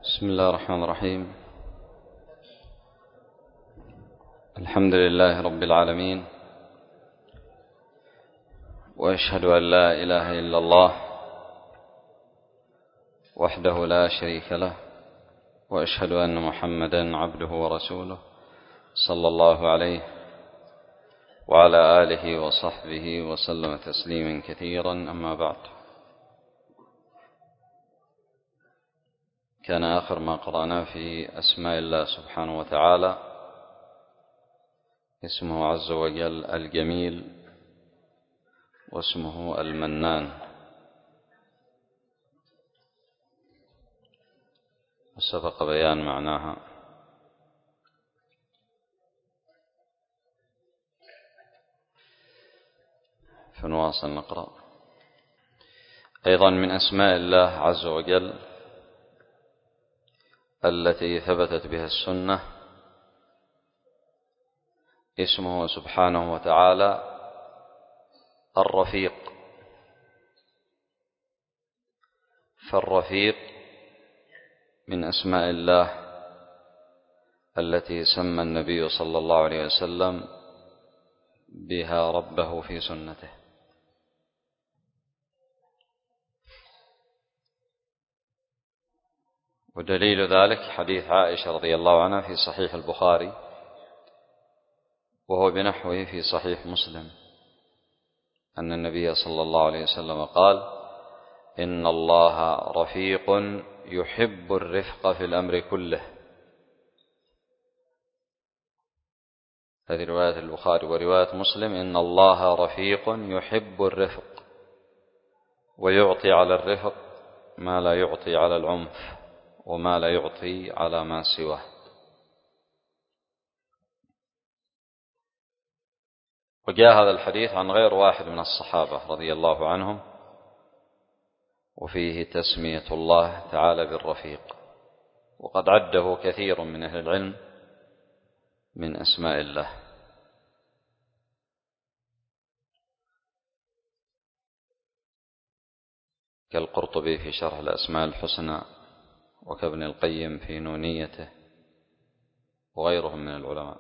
بسم الله الرحمن الرحيم. الحمد لله رب العالمين، وأشهد أن لا إله إلا الله وحده لا شريك له، وأشهد أن محمدا عبده ورسوله صلى الله عليه وعلى آله وصحبه وسلم تسليما كثيرا. أما بعد، كان آخر ما قرأنا في أسماء الله سبحانه وتعالى اسمه عز وجل الجميل، واسمه المنان، وسبق بيان معناها. فنواصل نقرأ. أيضا من أسماء الله عز وجل التي ثبتت بها السنة اسمه سبحانه وتعالى الرفيق. فالرفيق من أسماء الله التي سمى النبي صلى الله عليه وسلم بها ربه في سنته. ودليل ذلك حديث عائشة رضي الله عنها في صحيح البخاري، وهو بنحوه في صحيح مسلم، أن النبي صلى الله عليه وسلم قال: إن الله رفيق يحب الرفق في الأمر كله. هذه رواية البخاري. ورواية مسلم: إن الله رفيق يحب الرفق ويعطي على الرفق ما لا يعطي على العنف وما لا يعطي على ما سواه. وجاء هذا الحديث عن غير واحد من الصحابة رضي الله عنهم، وفيه تسمية الله تعالى بالرفيق، وقد عده كثير من أهل العلم من أسماء الله، كالقرطبي في شرح الأسماء الحسنى، وكابن القيم في نونيته، وغيرهم من العلماء.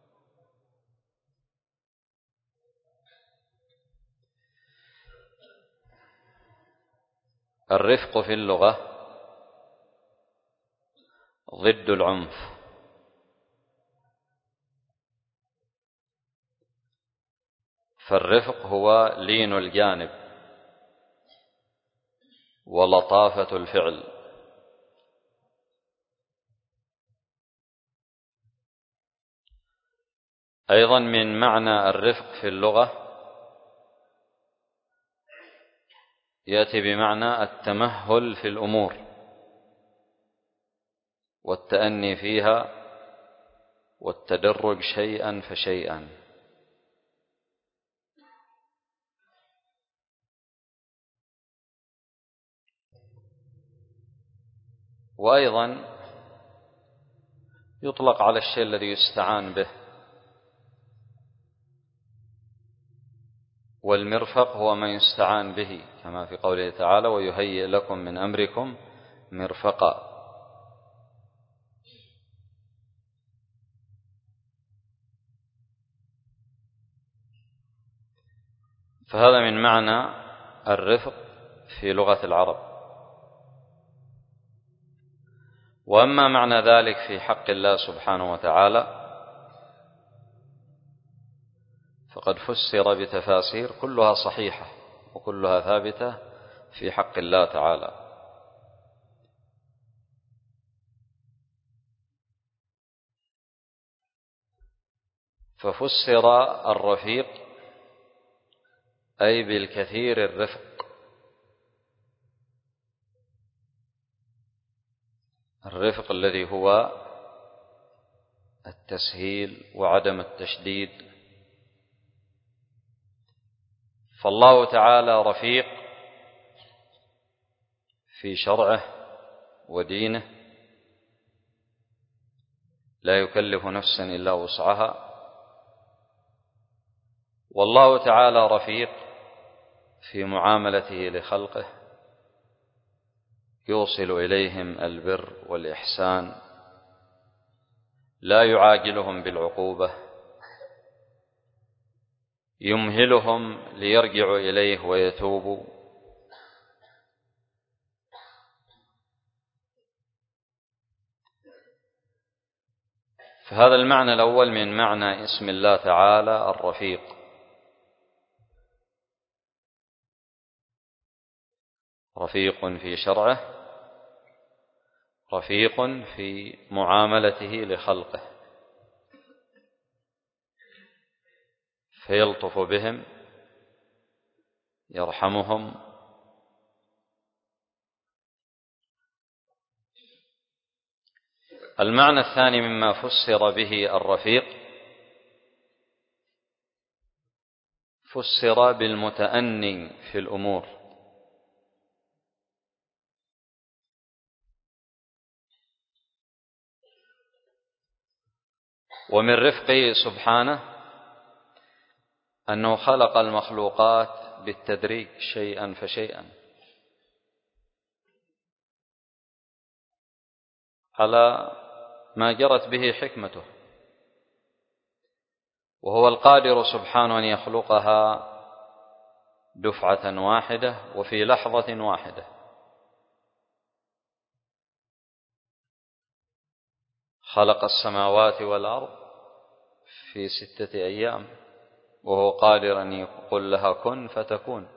الرفق في اللغة ضد العنف، فالرفق هو لين الجانب ولطافة الفعل، أيضا من معنى الرفق في اللغة يأتي بمعنى التمهل في الأمور والتأني فيها والتدرج شيئا فشيئا. وأيضا يطلق على الشيء الذي يستعان به، والمرفق هو ما يستعان به، كما في قوله تعالى: ويهيئ لكم من أمركم مرفقا. فهذا من معنى الرفق في لغة العرب. وأما معنى ذلك في حق الله سبحانه وتعالى فقد فسر بتفاسير كلها صحيحة وكلها ثابتة في حق الله تعالى. ففسر الرفيق أي بالكثير الرفق، الرفق الذي هو التسهيل وعدم التشديد. فالله تعالى رفيق في شرعه ودينه، لا يكلف نفسا إلا وسعها. والله تعالى رفيق في معاملته لخلقه، يوصل إليهم البر والإحسان، لا يعاجلهم بالعقوبة، يمهلهم ليرجعوا إليه ويتوبوا. فهذا المعنى الأول من معنى اسم الله تعالى الرفيق. رفيق في شرعه، رفيق في معاملته لخلقه، فيلطف بهم، يرحمهم. المعنى الثاني مما فسر به الرفيق، فسر بالمتأني في الأمور، ومن رفقه سبحانه أنه خلق المخلوقات بالتدريج شيئا فشيئا على ما جرت به حكمته، وهو القادر سبحانه أن يخلقها دفعة واحدة وفي لحظة واحدة. خلق السماوات والأرض في 6 أيام، وهو قادر أن يقول لها كن فتكون.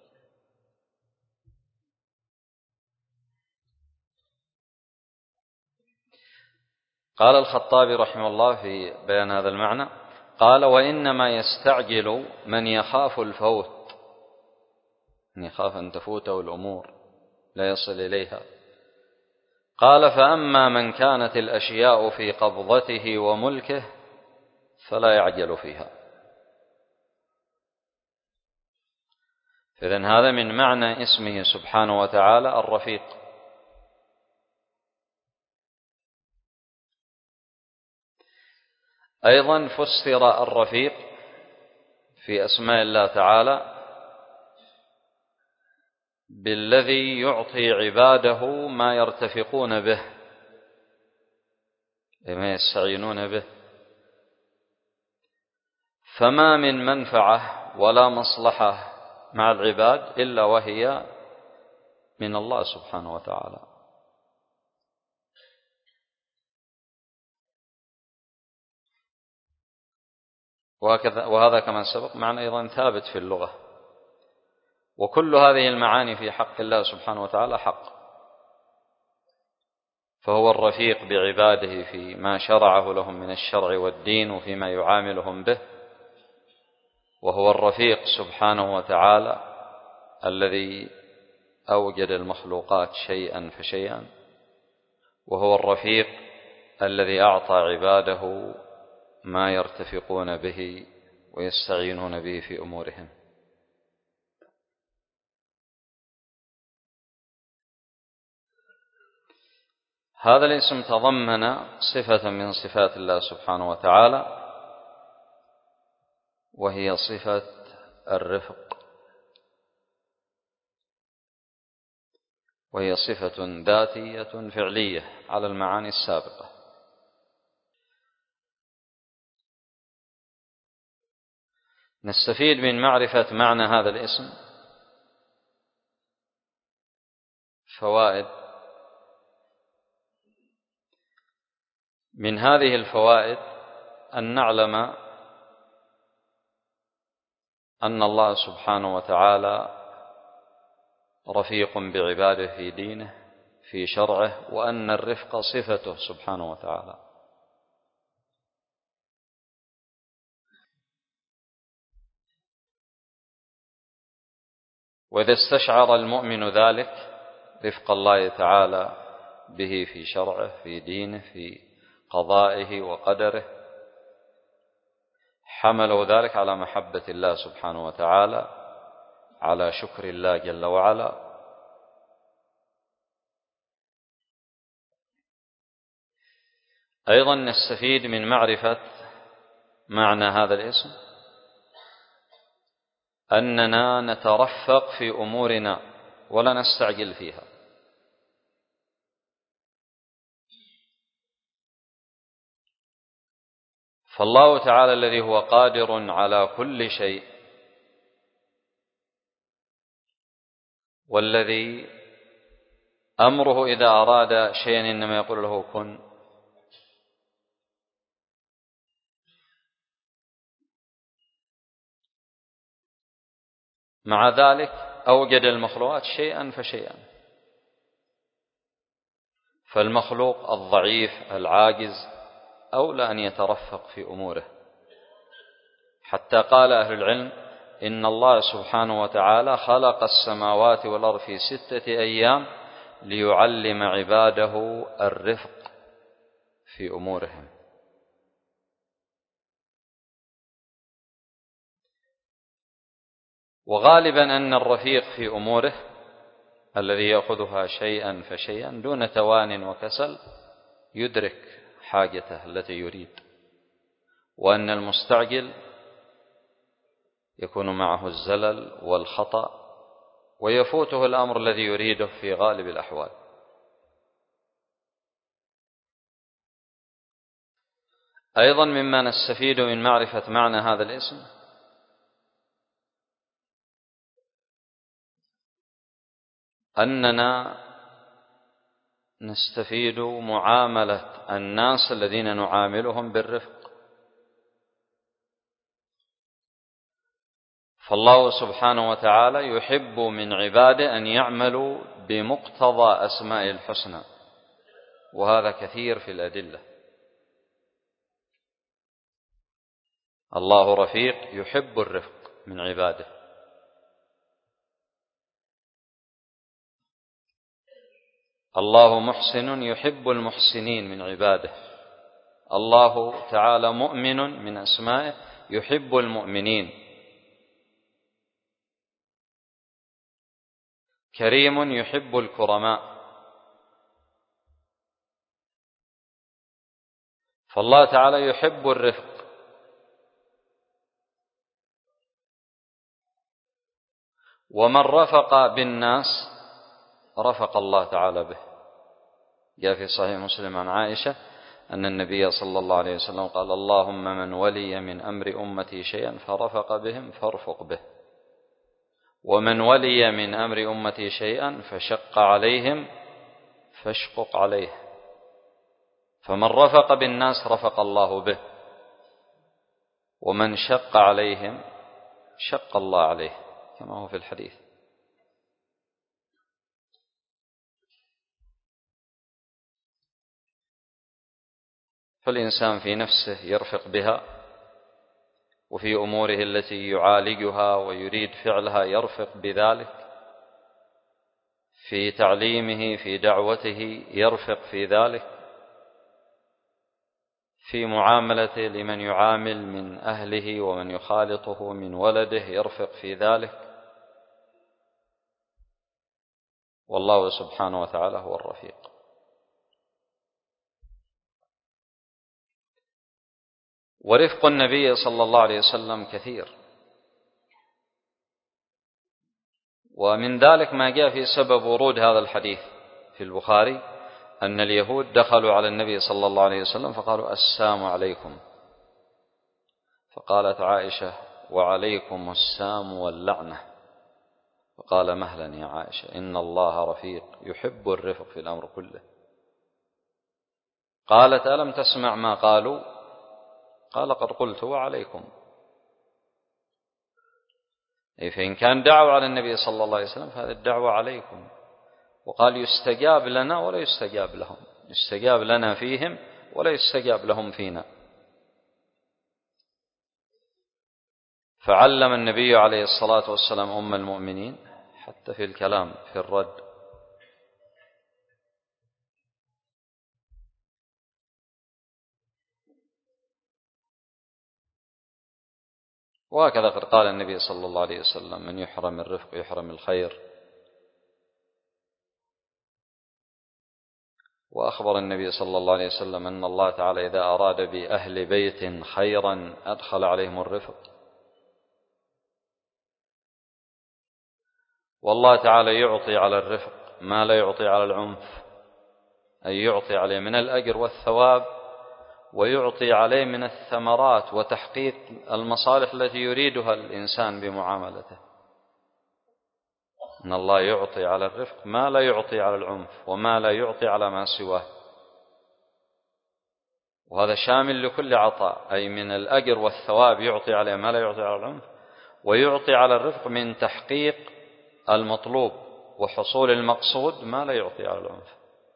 قال الخطابي رحمه الله في بيان هذا المعنى، قال: وإنما يستعجل من يخاف الفوت، من يخاف أن تفوته الأمور لا يصل إليها. قال: فأما من كانت الأشياء في قبضته وملكه فلا يعجل فيها. إذن هذا من معنى اسمه سبحانه وتعالى الرفيق. أيضا فسر الرفيق في أسماء الله تعالى بالذي يعطي عباده ما يرتفقون به، ما يستعينون به. فما من منفعة ولا مصلحة مع العباد إلا وهي من الله سبحانه وتعالى. وهذا كما سبق معنى أيضا ثابت في اللغة. وكل هذه المعاني في حق الله سبحانه وتعالى حق، فهو الرفيق بعباده فيما شرعه لهم من الشرع والدين وفيما يعاملهم به، وهو الرفيق سبحانه وتعالى الذي أوجد المخلوقات شيئا فشيئا، وهو الرفيق الذي أعطى عباده ما يرتفقون به ويستعينون به في أمورهم. هذا الاسم تضمن صفة من صفات الله سبحانه وتعالى، وهي صفة الرفق، وهي صفة ذاتية فعلية على المعاني السابقة. نستفيد من معرفة معنى هذا الاسم فوائد. من هذه الفوائد أن نعلم أن الله سبحانه وتعالى رفيق بعباده في دينه في شرعه، وأن الرفق صفته سبحانه وتعالى. وإذا استشعر المؤمن ذلك رفق الله تعالى به في شرعه في دينه في قضائه وقدره، حملوا ذلك على محبة الله سبحانه وتعالى، على شكر الله جل وعلا. أيضا نستفيد من معرفة معنى هذا الاسم أننا نترفق في أمورنا ولا نستعجل فيها. فالله تعالى الذي هو قادر على كل شيء، والذي أمره إذا أراد شيئا إنما يقول له كن، مع ذلك أوجد المخلوقات شيئا فشيئا. فالمخلوق الضعيف العاجز أولى أن يترفق في أموره، حتى قال أهل العلم إن الله سبحانه وتعالى خلق السماوات والأرض في 6 أيام ليعلم عباده الرفق في أمورهم. وغالبا أن الرفيق في أموره الذي يأخذها شيئا فشيئا دون توان وكسل يدرك حاجته التي يريد، وأن المستعجل يكون معه الزلل والخطأ ويفوته الأمر الذي يريده في غالب الأحوال. أيضا مما نستفيد من معرفة معنى هذا الاسم أننا نستفيد معاملة الناس الذين نعاملهم بالرفق. فالله سبحانه وتعالى يحب من عباده أن يعملوا بمقتضى أسماء الحسنى، وهذا كثير في الأدلة. الله رفيق يحب الرفق من عباده. الله محسن يحب المحسنين من عباده. الله تعالى مؤمن من أسمائه يحب المؤمنين. كريم يحب الكرماء. فالله تعالى يحب الرفق. ومن رفق بالناس رفق الله تعالى به. جاء في صحيح مسلم عن عائشة أن النبي صلى الله عليه وسلم قال: اللهم من ولي من أمر أمتي شيئا فرفق بهم فارفق به، ومن ولي من أمر أمتي شيئا فشق عليهم فاشقق عليه. فمن رفق بالناس رفق الله به، ومن شق عليهم شق الله عليه، كما هو في الحديث. فالإنسان في نفسه يرفق بها، وفي أموره التي يعالجها ويريد فعلها يرفق بذلك، في تعليمه في دعوته يرفق في ذلك، في معاملته لمن يعامل من أهله ومن يخالطه من ولده يرفق في ذلك. والله سبحانه وتعالى هو الرفيق. ورفق النبي صلى الله عليه وسلم كثير، ومن ذلك ما جاء في سبب ورود هذا الحديث في البخاري أن اليهود دخلوا على النبي صلى الله عليه وسلم فقالوا: السلام عليكم. فقالت عائشة: وعليكم السام واللعنة. فقال: مهلا يا عائشة، إن الله رفيق يحب الرفق في الأمر كله. قالت: ألم تسمع ما قالوا؟ قال: قد قلت وعليكم. فإن كان دعوة على النبي صلى الله عليه وسلم فهذه الدعوة عليكم. وقال: يستجاب لنا ولا يستجاب لهم، يستجاب لنا فيهم ولا يستجاب لهم فينا. فعلم النبي عليه الصلاة والسلام أم المؤمنين حتى في الكلام في الرد. وهكذا قد قال النبي صلى الله عليه وسلم: من يحرم الرفق يحرم الخير. وأخبر النبي صلى الله عليه وسلم أن الله تعالى إذا أراد بأهل بيت خيرا أدخل عليهم الرفق. والله تعالى يعطي على الرفق ما لا يعطي على العنف، أي يعطي عليه من الأجر والثواب ويعطي عليه من الثمرات وتحقيق المصالح التي يريدها الإنسان بمعاملته. إن الله يعطي على الرفق ما لا يعطي على العنف وما لا يعطي على ما سواه، وهذا شامل لكل عطاء، أي من الأجر والثواب يعطي عليه ما لا يعطي على العنف، ويعطي على الرفق من تحقيق المطلوب وحصول المقصود ما لا يعطي على العنف.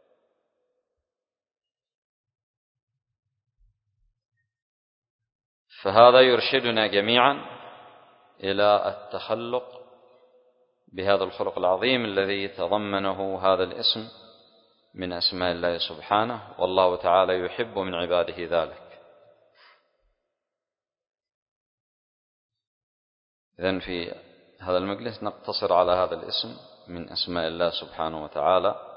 فهذا يرشدنا جميعا إلى التخلق بهذا الخلق العظيم الذي تضمنه هذا الاسم من أسماء الله سبحانه، والله تعالى يحب من عباده ذلك. إذن في هذا المجلس نقتصر على هذا الاسم من أسماء الله سبحانه وتعالى.